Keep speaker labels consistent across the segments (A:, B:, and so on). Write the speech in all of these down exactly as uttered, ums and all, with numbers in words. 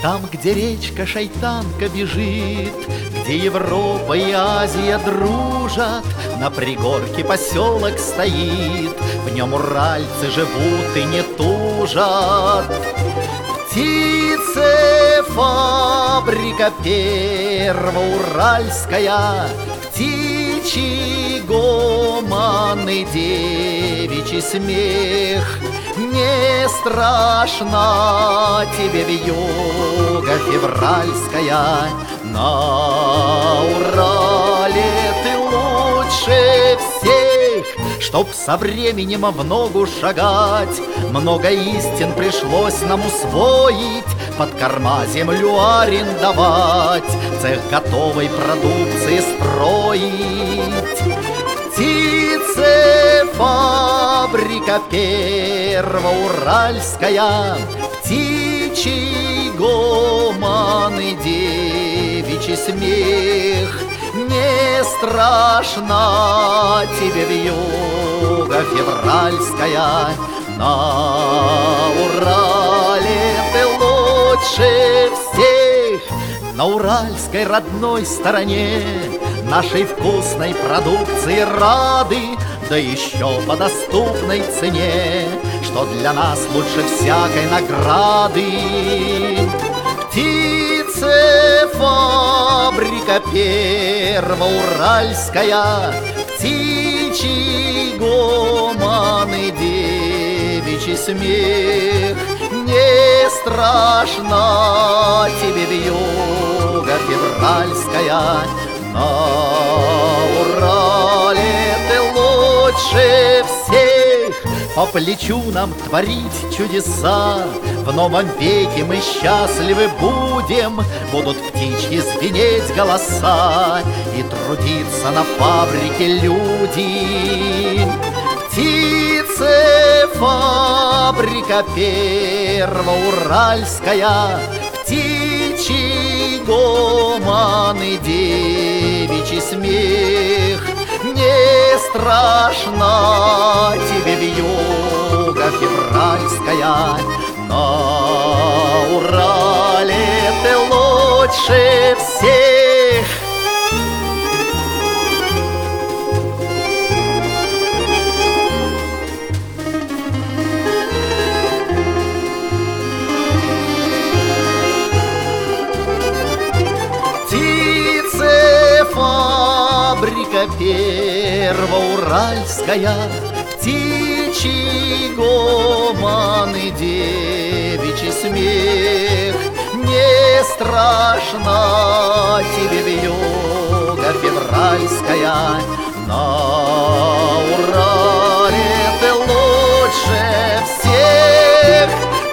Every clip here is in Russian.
A: Там, где речка Шайтанка бежит, где Европа и Азия дружат, на пригорке поселок стоит, в нем уральцы живут и не тужат. Птицефабрика первоуральская, птичий гомон и девичий смех. Не страшно тебе вьюга февральская, на Урале ты лучше всех. Чтоб со временем в ногу шагать, много истин пришлось нам усвоить, под корма землю арендовать, цех готовой продукции строить. Птицефабрика первоуральская, птичий гомон и девичий смех. Не страшно тебе вьюга февральская, на Урале ты лучше всех. На уральской родной стороне нашей вкусной продукции рады, да еще по доступной цене, что для нас лучше всякой награды. Птицефабрика первоуральская, птичий гомон и девичий смех. Не страшно тебе вьюга февральская, на Урале ты лучше всех. По плечу нам творить чудеса, в новом веке мы счастливы будем. Будут птичьи звенеть голоса и трудиться на фабрике люди. Птицефабрика первоуральская, птичий гомон и девичий смех. Не страшно тебе вьюга февральская, на Урале ты лучше всех. Птицефабрика первоуральская, птичий гомон и девичий смех. Не страшно тебе вьюга февральская, на Урале ты лучше всех.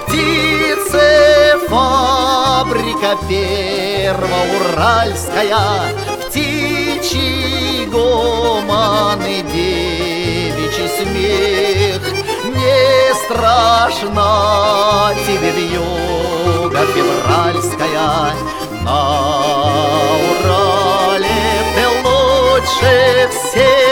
A: Птицефабрика первоуральская, птичий гомон и девичий смех. Не страшно тебе вьюга февральская, на Урале ты лучше всех.